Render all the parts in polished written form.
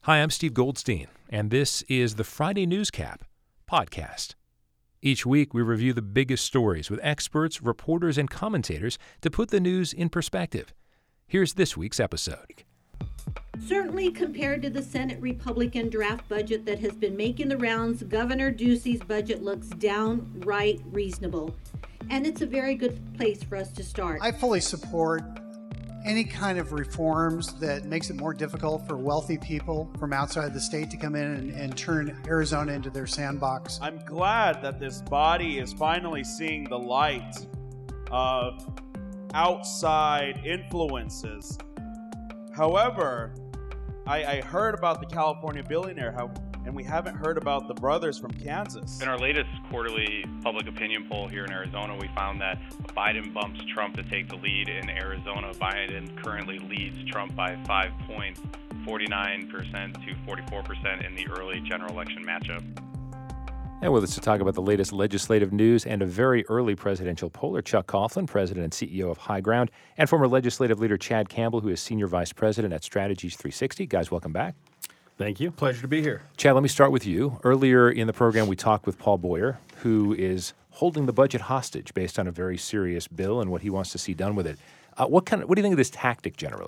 Hi, I'm Steve Goldstein, and this is the Friday Newscap podcast. Each week, we review the biggest stories with experts, reporters, and commentators to put the news in perspective. Here's this week's episode. Certainly, compared to the Senate Republican draft budget that has been making the rounds, Governor Ducey's budget looks downright reasonable. And it's a very good place for us to start. I fully support any kind of reforms that makes it more difficult for wealthy people from outside the state to come in and turn Arizona into their sandbox. I'm glad that this body is finally seeing the light of outside influences. However, I heard about the California billionaire, and we haven't heard about the brothers from Kansas. In our latest quarterly public opinion poll here in Arizona, we found that Biden bumps Trump to take the lead in Arizona. Biden currently leads Trump by 5 points, 49% to 44% in the early general election matchup. And with us to talk about the latest legislative news and a very early presidential poll are Chuck Coughlin, President and CEO of High Ground, and former legislative leader Chad Campbell, who is Senior Vice President at Strategies 360. Guys, welcome back. Thank you. Pleasure to be here. Chad, let me start with you. Earlier in the program, we talked with Paul Boyer, who is holding the budget hostage based on a very serious bill and what he wants to see done with it. What do you think of this tactic generally?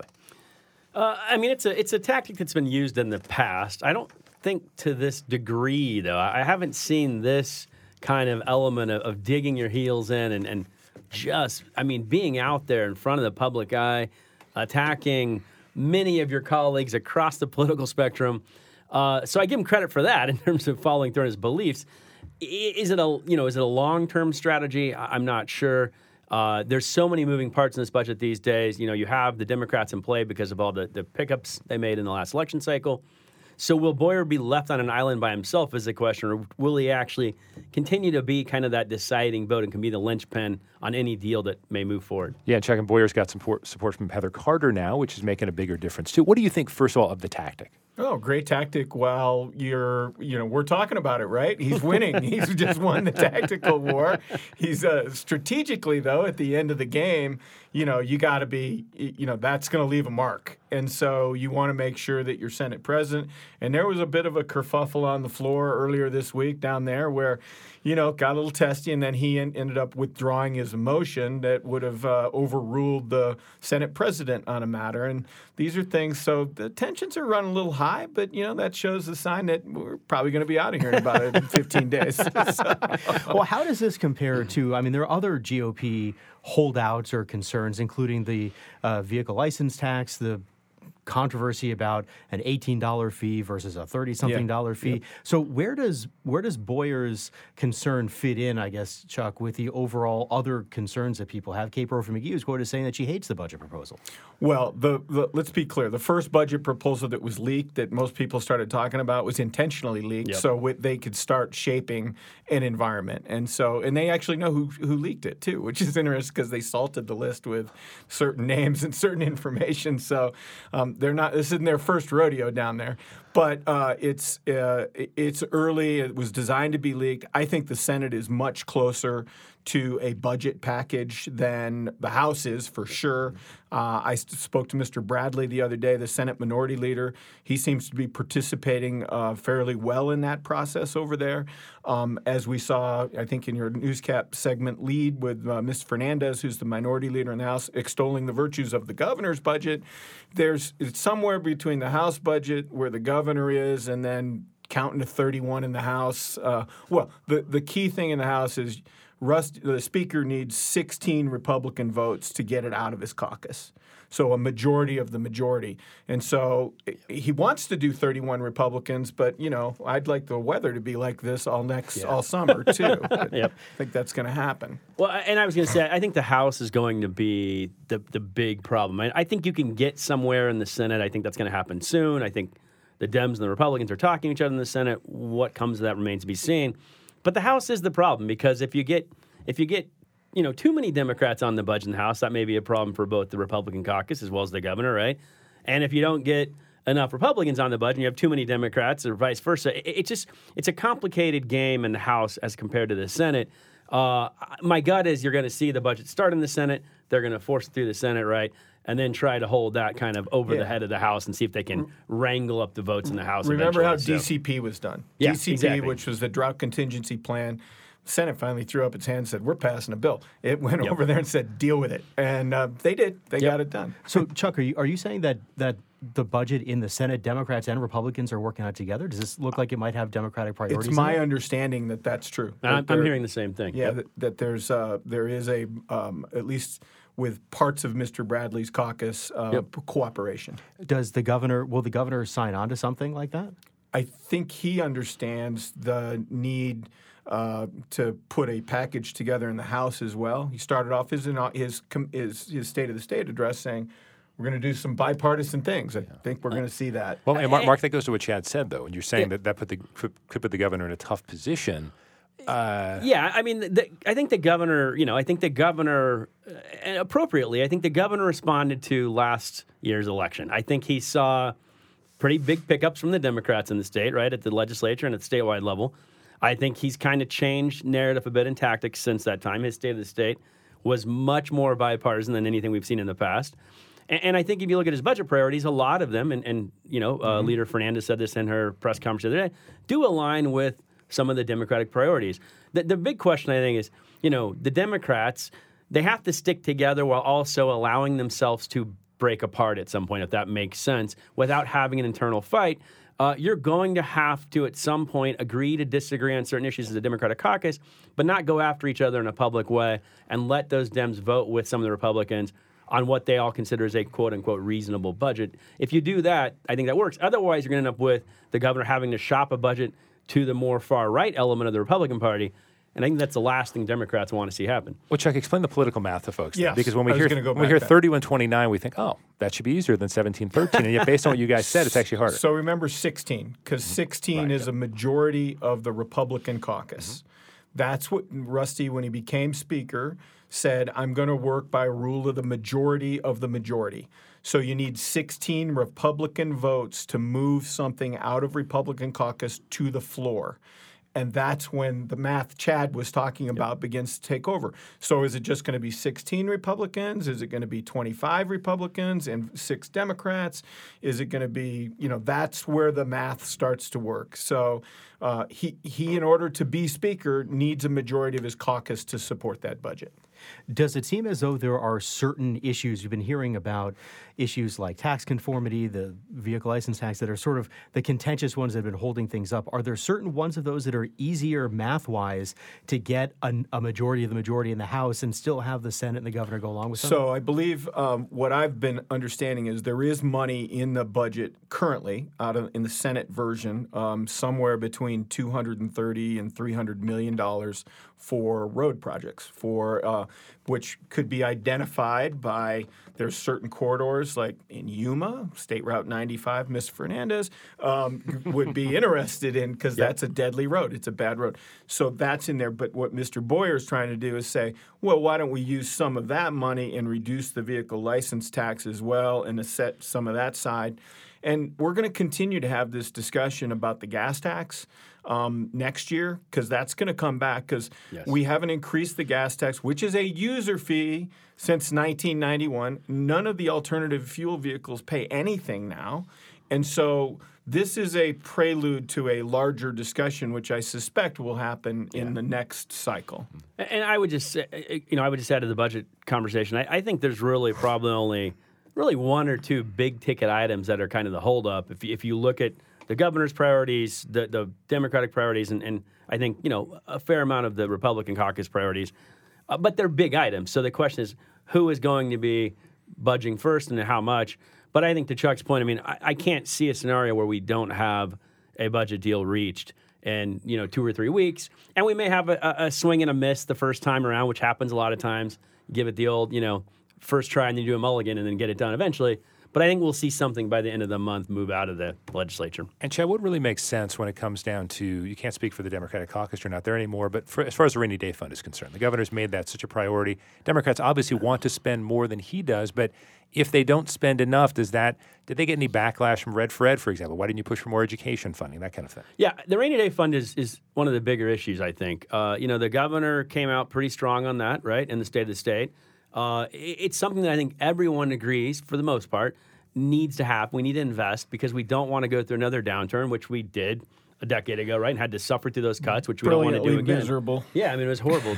It's a tactic that's been used in the past. I don't think to this degree, though. I haven't seen this kind of element of digging your heels in and just, being out there in front of the public eye, attacking many of your colleagues across the political spectrum. So I give him credit for that in terms of following through on his beliefs. Is it a long-term strategy? I'm not sure. There's so many moving parts in this budget these days. You have the Democrats in play because of all the pickups they made in the last election cycle. So will Boyer be left on an island by himself is the question, or will he actually continue to be kind of that deciding vote and can be the linchpin on any deal that may move forward? Yeah, Chuck, and Boyer's got some support from Heather Carter now, which is making a bigger difference too. What do you think, first of all, of the tactic? Oh, great tactic while we're talking about it, right? He's winning. He's just won the tactical war. He's strategically, though, at the end of the game, you got to be, that's going to leave a mark. And so you want to make sure that you're Senate president. And there was a bit of a kerfuffle on the floor earlier this week down there where, got a little testy, and then he ended up withdrawing his motion that would have overruled the Senate president on a matter. And these are things, so the tensions are running a little high, but, that shows the sign that we're probably going to be out of here in about 15 days. Well, how does this compare to, there are other GOP holdouts or concerns, including the vehicle license tax, the controversy about an $18 fee versus a $30-something fee. Yep. So where does Boyer's concern fit in, I guess, Chuck, with the overall other concerns that people have? Kate Brophy-McGee was quoted saying that she hates the budget proposal. Well, let's be clear. The first budget proposal that was leaked that most people started talking about was intentionally leaked so they could start shaping an environment. And they actually know who leaked it, too, which is interesting because they salted the list with certain names and certain information. So this isn't their first rodeo down there, but it's early. It was designed to be leaked. I think the Senate is much closer to a budget package than the House is, for sure. I spoke to Mr. Bradley the other day, the Senate Minority Leader. He seems to be participating fairly well in that process over there. As we saw, I think, in your newscap segment lead with Ms. Fernandez, who's the Minority Leader in the House, extolling the virtues of the governor's budget. It's somewhere between the House budget, where the governor is, and then counting to 31 in the House. The key thing in the House is the Speaker needs 16 Republican votes to get it out of his caucus. So a majority of the majority. And so he wants to do 31 Republicans, but, I'd like the weather to be like this all summer, too. Yep. I think that's going to happen. Well, and I was going to say, I think the House is going to be the big problem. I think you can get somewhere in the Senate. I think that's going to happen soon. I think the Dems and the Republicans are talking to each other in the Senate. What comes of that remains to be seen. But the House is the problem, because if you get too many Democrats on the budget in the House, that may be a problem for both the Republican caucus as well as the governor, right? And if you don't get enough Republicans on the budget and you have too many Democrats or vice versa, it's a complicated game in the House as compared to the Senate. My gut is you're going to see the budget start in the Senate. They're going to force it through the Senate, right? and then try to hold that kind of over the head of the House and see if they can wrangle up the votes in the House. Remember how eventually. DCP was done? Yeah, DCP, exactly. which was the drought contingency plan. The Senate finally threw up its hand and said, we're passing a bill. It went over there and said, deal with it. And they did. They got it done. So, Chuck, are you saying that the budget in the Senate, Democrats and Republicans are working on it together? Does this look like it might have Democratic priorities? It's my understanding that that's true. I'm hearing the same thing. Yeah, that there is a at least with parts of Mr. Bradley's caucus cooperation. Will the governor sign on to something like that? I think he understands the need to put a package together in the House as well. He started off his State of the State address saying, we're going to do some bipartisan things. I think we're going to see that. Well, and Mark, that goes to what Chad said, though. And you're saying that could put the governor in a tough position. Yeah, I mean, I think the governor, and appropriately, I think the governor responded to last year's election. I think he saw pretty big pickups from the Democrats in the state, right, at the legislature and at the statewide level. I think he's kind of changed narrative a bit in tactics since that time. His State of the State was much more bipartisan than anything we've seen in the past. And I think if you look at his budget priorities, a lot of them, and Leader Fernandez said this in her press conference the other day, do align with some of the Democratic priorities. The big question, I think, is, the Democrats, they have to stick together while also allowing themselves to break apart at some point, if that makes sense, without having an internal fight. You're going to have to, at some point, agree to disagree on certain issues as a Democratic caucus, but not go after each other in a public way and let those Dems vote with some of the Republicans on what they all consider as a quote-unquote reasonable budget. If you do that, I think that works. Otherwise, you're going to end up with the governor having to shop a budget to the more far-right element of the Republican Party, and I think that's the last thing Democrats want to see happen. Well, Chuck, explain the political math to folks. Yes, because when we hear 31-29, we think, oh, that should be easier than 17-13. And yet, based on what you guys said, it's actually harder. So remember 16, because 16 is a majority of the Republican caucus. That's what Rusty, when he became Speaker, said, I'm going to work by rule of the majority of the majority. So you need 16 Republican votes to move something out of Republican caucus to the floor. And that's when the math Chad was talking about begins to take over. So is it just going to be 16 Republicans? Is it going to be 25 Republicans and 6 Democrats? Is it going to be, that's where the math starts to work. So he, in order to be Speaker, needs a majority of his caucus to support that budget. Does it seem as though there are certain issues, you've been hearing about issues like tax conformity, the vehicle license tax, that are sort of the contentious ones that have been holding things up? Are there certain ones of those that are easier math-wise to get a majority of the majority in the House and still have the Senate and the governor go along with them? So I believe what I've been understanding is there is money in the budget currently in the Senate version, somewhere between $230 and $300 million for road projects, which could be identified by there's certain corridors like in Yuma, State Route 95, Ms. Fernandez would be interested in because that's a deadly road. It's a bad road. So that's in there. But what Mr. Boyer is trying to do is say, well, why don't we use some of that money and reduce the vehicle license tax as well and set some of that side. And we're going to continue to have this discussion about the gas tax next year because that's going to come back because we haven't increased the gas tax, which is a user fee since 1991. None of the alternative fuel vehicles pay anything now. And so this is a prelude to a larger discussion, which I suspect will happen in the next cycle. And I would just say, add to the budget conversation, I think there's really probably only one or two big ticket items that are kind of the holdup. If you look at the governor's priorities, the Democratic priorities, and I think a fair amount of the Republican caucus priorities, but they're big items. So the question is, who is going to be budging first and how much? But I think to Chuck's point, I mean, I can't see a scenario where we don't have a budget deal reached in 2 or 3 weeks, and we may have a swing and a miss the first time around, which happens a lot of times. Give it the old first try and then you do a mulligan and then get it done eventually. But I think we'll see something by the end of the month move out of the legislature. And Chad, what really makes sense when it comes down to, you can't speak for the Democratic caucus, you're not there anymore, but as far as the rainy day fund is concerned, the governor's made that such a priority. Democrats obviously want to spend more than he does, but if they don't spend enough, did they get any backlash from Red for Ed, for example? Why didn't you push for more education funding, that kind of thing? Yeah, the rainy day fund is one of the bigger issues, I think. The governor came out pretty strong on that, right, in the State of the State. It's something that I think everyone agrees, for the most part, needs to happen. We need to invest because we don't want to go through another downturn, which we did a decade ago, right? And had to suffer through those cuts, which we don't want to do again. Miserable. Yeah, I mean, it was horrible,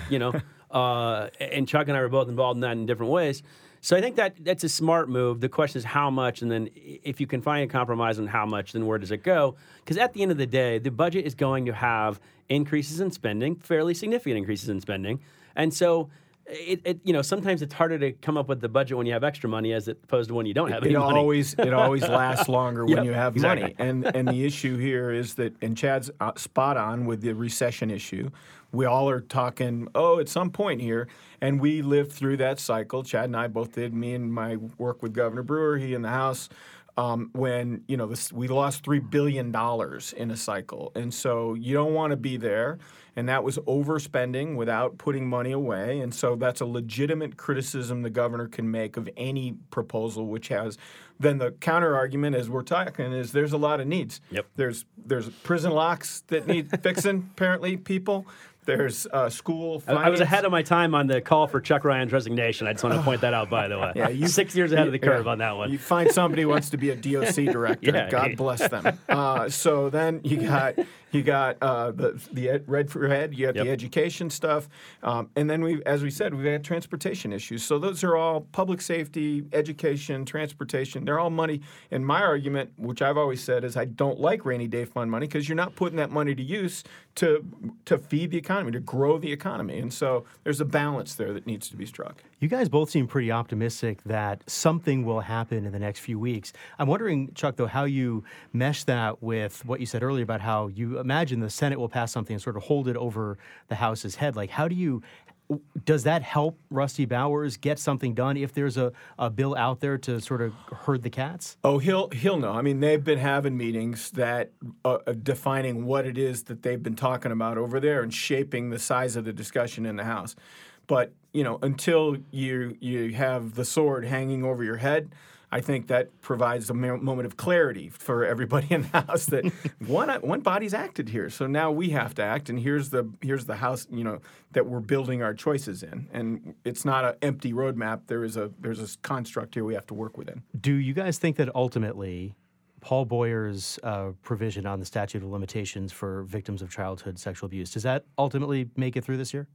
and Chuck and I were both involved in that in different ways. So I think that's a smart move. The question is how much, and then if you can find a compromise on how much, then where does it go? Because at the end of the day, the budget is going to have increases in spending, fairly significant increases in spending. And so sometimes it's harder to come up with the budget when you have extra money as opposed to when you don't have any money. It always lasts longer when you have exactly. money. And the issue here is that, and Chad's spot on with the recession issue, we all are talking, at some point here, and we lived through that cycle. Chad and I both did, me and my work with Governor Brewer, he in the House, when, we lost $3 billion in a cycle. And so you don't want to be there. And that was overspending without putting money away. And so that's a legitimate criticism the governor can make of any proposal which has. Then the counter argument, as we're talking, is there's a lot of needs. Yep. There's prison locks that need fixing, apparently, people. There's school finance. I was ahead of my time on the call for Chuck Ryan's resignation. I just want to point that out, by the way. Yeah, 6 years ahead of the curve on that one. You find somebody who wants to be a DOC director. Yeah. God bless them. So then you got the red for ed. You got the education stuff, and then as we said, we've had transportation issues. So those are all public safety, education, transportation. They're all money. And my argument, which I've always said, is I don't like rainy day fund money because you're not putting that money to use to feed the economy, to grow the economy. And so there's a balance there that needs to be struck. You guys both seem pretty optimistic that something will happen in the next few weeks. I'm wondering, Chuck, though, how you mesh that with what you said earlier about how you imagine the Senate will pass something and sort of hold it over the House's head. Like, does that help Rusty Bowers get something done if there's a bill out there to sort of herd the cats? Oh, he'll know. I mean, they've been having meetings that defining what it is that they've been talking about over there and shaping the size of the discussion in the House. But, until you have the sword hanging over your head, I think that provides a moment of clarity for everybody in the House that one body's acted here, so now we have to act, and here's the House, that we're building our choices in, and it's not an empty roadmap. There's a construct here we have to work within. Do you guys think that ultimately Paul Boyer's provision on the statute of limitations for victims of childhood sexual abuse, does that ultimately make it through this year?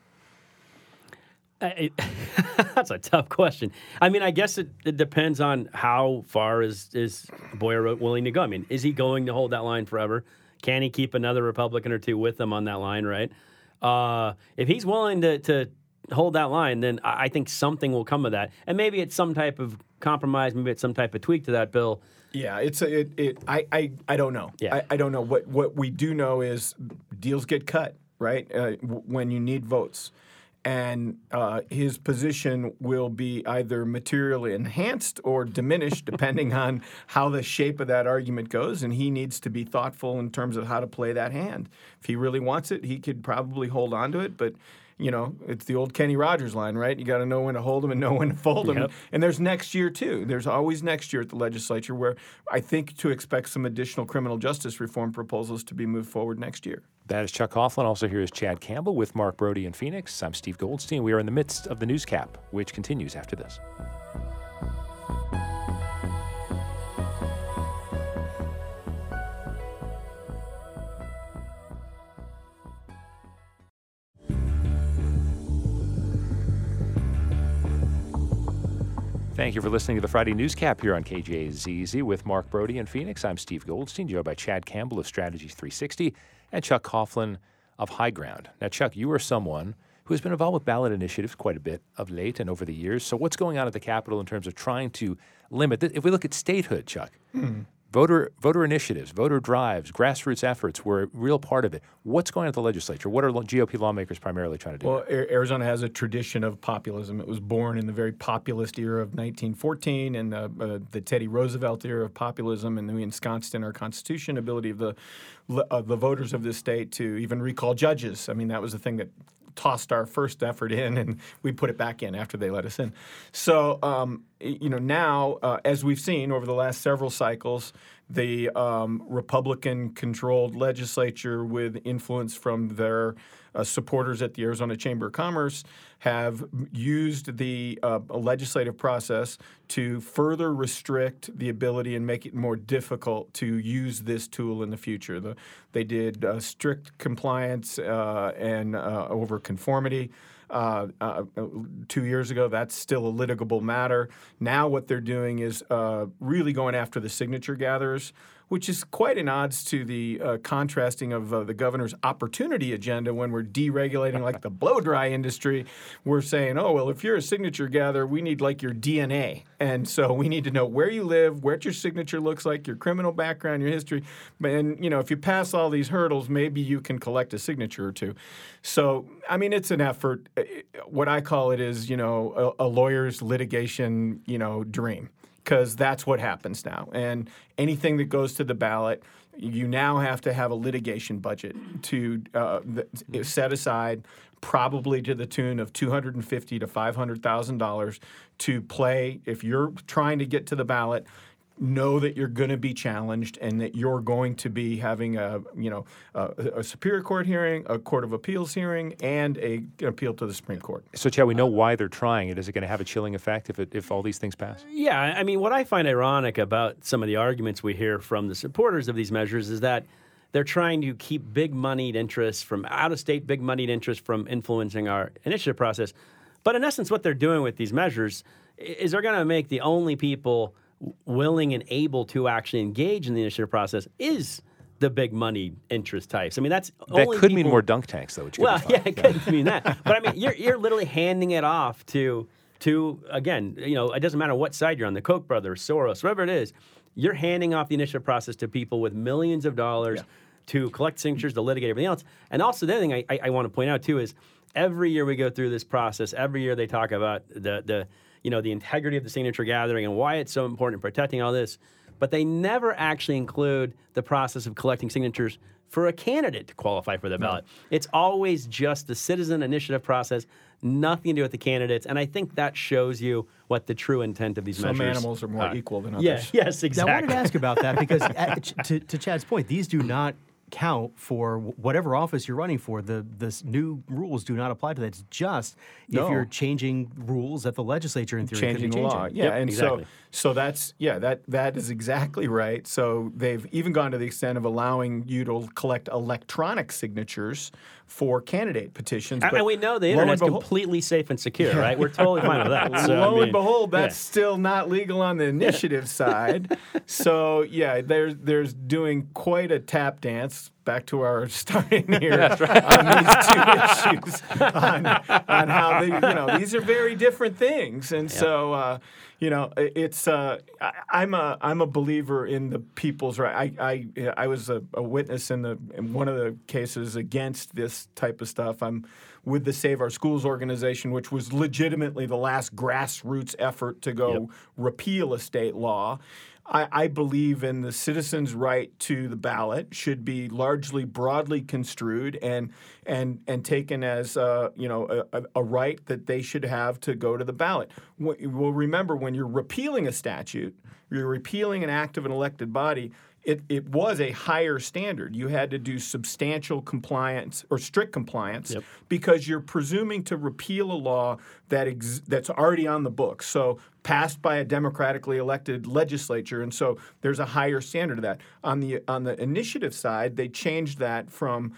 That's a tough question. I mean, I guess it depends on how far is Boyer willing to go. I mean, is he going to hold that line forever? Can he keep another Republican or two with him on that line, right? If he's willing to hold that line, then I think something will come of that. And maybe it's some type of compromise, maybe it's some type of tweak to that bill. Yeah, I don't know. Yeah. I don't know. What we do know is deals get cut, right? When you need votes. And his position will be either materially enhanced or diminished depending on how the shape of that argument goes, and he needs to be thoughtful in terms of how to play that hand. If he really wants it, he could probably hold on to it, but it's the old Kenny Rogers line, right? You got to know when to hold them and know when to fold them. Yep. And there's next year, too. There's always next year at the legislature where I think to expect some additional criminal justice reform proposals to be moved forward next year. That is Chuck Coughlin. Also here is Chad Campbell with Mark Brody in Phoenix. I'm Steve Goldstein. We are in the midst of the newscap, which continues after this. Thank you for listening to the Friday Newscap here on KJZZ with Mark Brody in Phoenix. I'm Steve Goldstein, joined by Chad Campbell of Strategies 360 and Chuck Coughlin of High Ground. Now, Chuck, you are someone who has been involved with ballot initiatives quite a bit of late and over the years. So what's going on at the Capitol in terms of trying to limit this? If we look at statehood, Chuck, voter initiatives, voter drives, grassroots efforts were a real part of it. What's going on at the legislature? What are GOP lawmakers primarily trying to do? Well, Arizona has a tradition of populism. It was born in the very populist era of 1914 and the Teddy Roosevelt era of populism, and then we ensconced in our Constitution ability of the voters of this state to even recall judges. I mean, that was the thing that tossed our first effort in, and we put it back in after they let us in. So, now, as we've seen over the last several cycles, the Republican-controlled legislature with influence from their supporters at the Arizona Chamber of Commerce have used the legislative process to further restrict the ability and make it more difficult to use this tool in the future. They did strict compliance and over conformity. 2 years ago, that's still a litigable matter. Now what they're doing is really going after the signature gatherers, which is quite an odds to the contrasting of the governor's opportunity agenda when we're deregulating like the blow-dry industry. We're saying, oh, well, if you're a signature gatherer, we need like your DNA. And so we need to know where you live, what your signature looks like, your criminal background, your history. And, if you pass all these hurdles, maybe you can collect a signature or two. So, I mean, it's an effort. What I call it is, a lawyer's litigation, dream. Because that's what happens now. And anything that goes to the ballot, you now have to have a litigation budget to set aside, probably to the tune of $250,000 to $500,000 to play. If you're trying to get to the ballot, know that you're going to be challenged and that you're going to be having a Superior Court hearing, a Court of Appeals hearing, and an appeal to the Supreme Court. So, Chad, we know why they're trying it. Is it going to have a chilling effect if all these things pass? Yeah, I mean, what I find ironic about some of the arguments we hear from the supporters of these measures is that they're trying to keep big moneyed interests from out-of-state, big moneyed interests from influencing our initiative process. But in essence, what they're doing with these measures is they're going to make the only people willing and able to actually engage in the initiative process is the big money interest types. I mean, that could mean more dunk tanks, though. Which could be fun. It could mean that. But I mean, you're literally handing it off to again, it doesn't matter what side you're on, the Koch brothers, Soros, whoever it is. You're handing off the initiative process to people with millions of dollars to collect signatures, to litigate everything else. And also, the other thing I want to point out too is every year we go through this process. Every year they talk about the integrity of the signature gathering and why it's so important in protecting all this. But they never actually include the process of collecting signatures for a candidate to qualify for the ballot. It's always just the citizen initiative process, nothing to do with the candidates. And I think that shows you what the true intent of these measures are. Some animals are more equal than others. Yes, exactly. Now, I wanted to ask about that because, to Chad's point, these do not count for whatever office you're running for. The new rules do not apply to that. It's just if you're changing rules that the legislature in theory changing could be the changing. law. Yeah, Yep, and exactly. so that's that is exactly right. So they've even gone to the extent of allowing you to collect electronic signatures for candidate petitions. And we know the internet's completely safe and secure, right? We're totally fine with that. So, lo and behold, that's still not legal on the initiative side. So there's doing quite a tap dance. Back to our starting here on these two issues on how these are very different things, and so it's I'm a believer in the people's right. I was a witness in one of the cases against this type of stuff. I'm with the Save Our Schools organization, which was legitimately the last grassroots effort to go repeal a state law. I believe in the citizens' right to the ballot should be largely broadly construed and taken as a right that they should have to go to the ballot. Well, remember, when you're repealing a statute, you're repealing an act of an elected body. It was a higher standard. You had to do substantial compliance or strict compliance because you're presuming to repeal a law that's already on the books, so passed by a democratically elected legislature, and so there's a higher standard of that. On the initiative side, they changed that from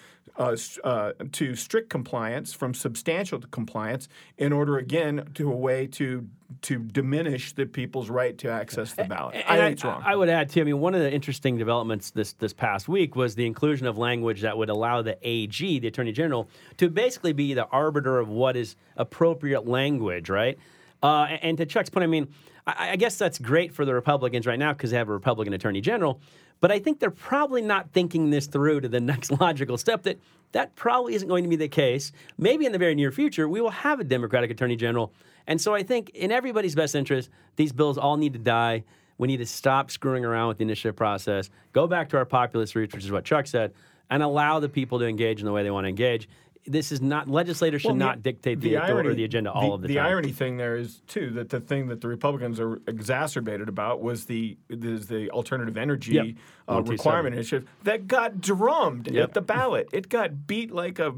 to strict compliance, from substantial to compliance, in order again to a way to diminish the people's right to access the ballot. I think it's wrong. I would add, too, I mean, one of the interesting developments this past week was the inclusion of language that would allow the AG, the Attorney General, to basically be the arbiter of what is appropriate language, right? And to Chuck's point, I mean, I guess that's great for the Republicans right now because they have a Republican Attorney General, but I think they're probably not thinking this through to the next logical step that probably isn't going to be the case. Maybe in the very near future, we will have a Democratic Attorney General. And so I think in everybody's best interest, these bills all need to die. We need to stop screwing around with the initiative process, go back to our populist roots, which is what Chuck said, and allow the people to engage in the way they want to engage. this is not legislators should not dictate the agenda all of the time. The irony thing there is too that the thing that the Republicans are exacerbated about was the alternative energy requirement initiative that got drummed at the ballot. It got beat like a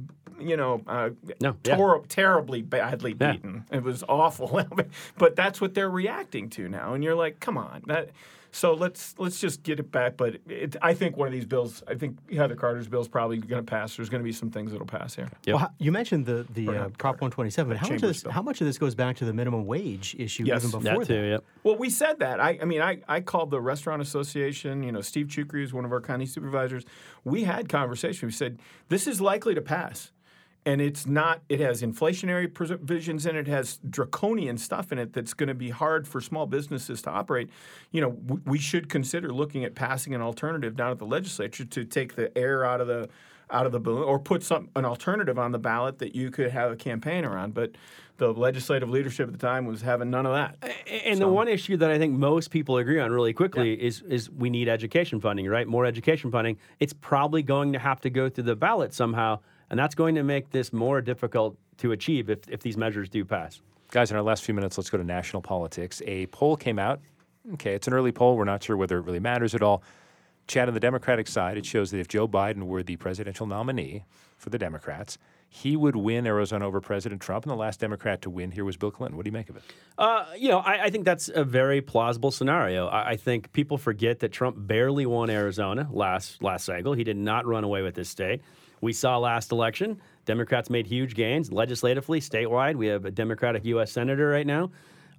terribly badly beaten. It was awful. But that's what they're reacting to now, and you're like, come on. So let's just get it back. But I think one of these bills, I think Heather Carter's bill is probably going to pass. There's going to be some things that'll pass here. Yep. Well, you mentioned the Prop 127. But how much of this goes back to the minimum wage issue even before that? Too, yep. Well, we said that. I called the Restaurant Association. Steve Chukri is one of our county supervisors. We had conversation. We said this is likely to pass. And it's not. It has inflationary provisions in it. It has draconian stuff in it that's going to be hard for small businesses to operate. We should consider looking at passing an alternative down at the legislature to take the air out of the balloon, or put an alternative on the ballot that you could have a campaign around. But the legislative leadership at the time was having none of that. And the one issue that I think most people agree on really quickly is we need education funding, right? More education funding. It's probably going to have to go through the ballot somehow. And that's going to make this more difficult to achieve if these measures do pass. Guys, in our last few minutes, let's go to national politics. A poll came out. Okay, it's an early poll. We're not sure whether it really matters at all. Chad, on the Democratic side, it shows that if Joe Biden were the presidential nominee for the Democrats, he would win Arizona over President Trump. And the last Democrat to win here was Bill Clinton. What do you make of it? I think that's a very plausible scenario. I think people forget that Trump barely won Arizona last cycle. He did not run away with this state. We saw last election, Democrats made huge gains legislatively, statewide. We have a Democratic U.S. Senator right now.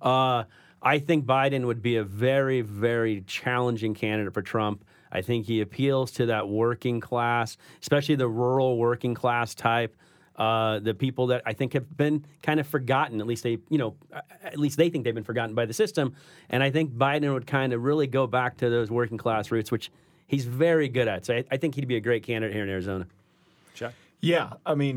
I think Biden would be a very, very challenging candidate for Trump. I think he appeals to that working class, especially the rural working class type, the people that I think have been kind of forgotten. At least they think they've been forgotten by the system. And I think Biden would kind of really go back to those working class roots, which he's very good at. So I think he'd be a great candidate here in Arizona. Chuck? Yeah,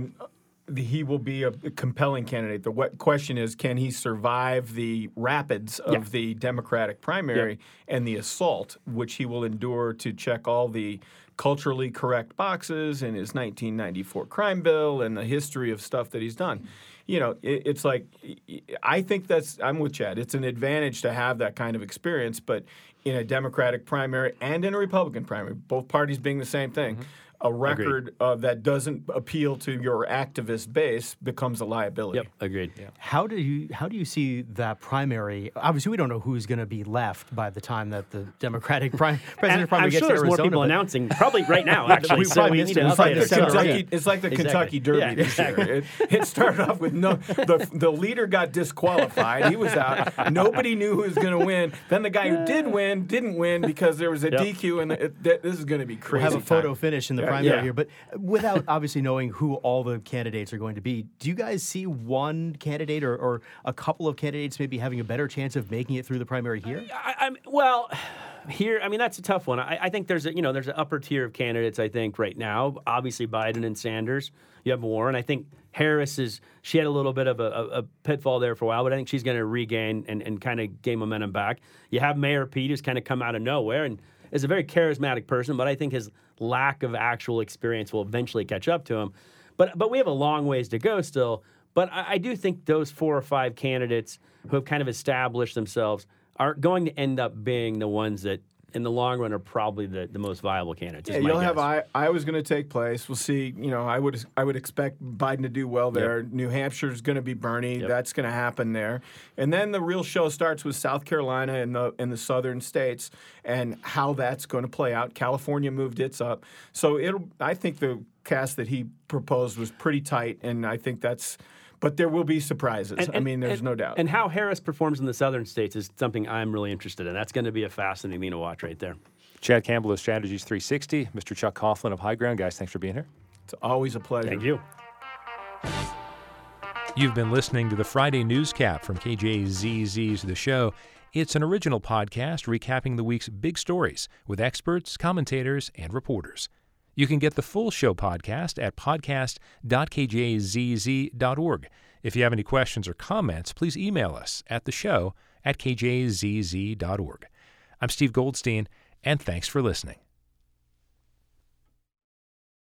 he will be a compelling candidate. The question is, can he survive the rapids of the Democratic primary and the assault, which he will endure to check all the culturally correct boxes in his 1994 crime bill and the history of stuff that he's done? It's like, I think I'm with Chad. It's an advantage to have that kind of experience, but in a Democratic primary and in a Republican primary, both parties being the same thing, a record that doesn't appeal to your activist base becomes a liability. Yep, agreed. Yeah. How do you see that primary? Obviously, we don't know who's going to be left by the time that the Democratic presidential primary gets to Arizona. I'm sure there's more people announcing, probably right now, actually. It's like the Kentucky Derby this year. It started off with the leader got disqualified. He was out. Nobody knew who was going to win. Then the guy who did win didn't win because there was a DQ, and this is going to be crazy. We'll have a photo finish in the primary here, but without obviously knowing who all the candidates are going to be, do you guys see one candidate or a couple of candidates maybe having a better chance of making it through the primary here? Here, that's a tough one. I think there's an upper tier of candidates, I think, right now. Obviously, Biden and Sanders. You have Warren. I think Harris she had a little bit of a pitfall there for a while, but I think she's going to regain and kind of gain momentum back. You have Mayor Pete, who's kind of come out of nowhere and is a very charismatic person, but I think his lack of actual experience will eventually catch up to him. But we have a long ways to go still. But I do think those 4 or 5 candidates who have kind of established themselves are going to end up being the ones that, in the long run, are probably the most viable candidates. Yeah, you'll have Iowa's going to take place. We'll see. I would expect Biden to do well there. New Hampshire's going to be Bernie. That's going to happen there. And then the real show starts with South Carolina and the southern states and how that's going to play out. California moved its up. So I think the cast that he proposed was pretty tight, and I think that's. But there will be surprises. There's no doubt. And how Harris performs in the southern states is something I'm really interested in. That's going to be a fascinating thing to watch right there. Chad Campbell of Strategies 360, Mr. Chuck Coughlin of High Ground. Guys, thanks for being here. It's always a pleasure. Thank you. You've been listening to the Friday Newscap from KJZZ's The Show. It's an original podcast recapping the week's big stories with experts, commentators, and reporters. You can get the full show podcast at podcast.kjzz.org. If you have any questions or comments, please email us at theshow@kjzz.org. I'm Steve Goldstein, and thanks for listening.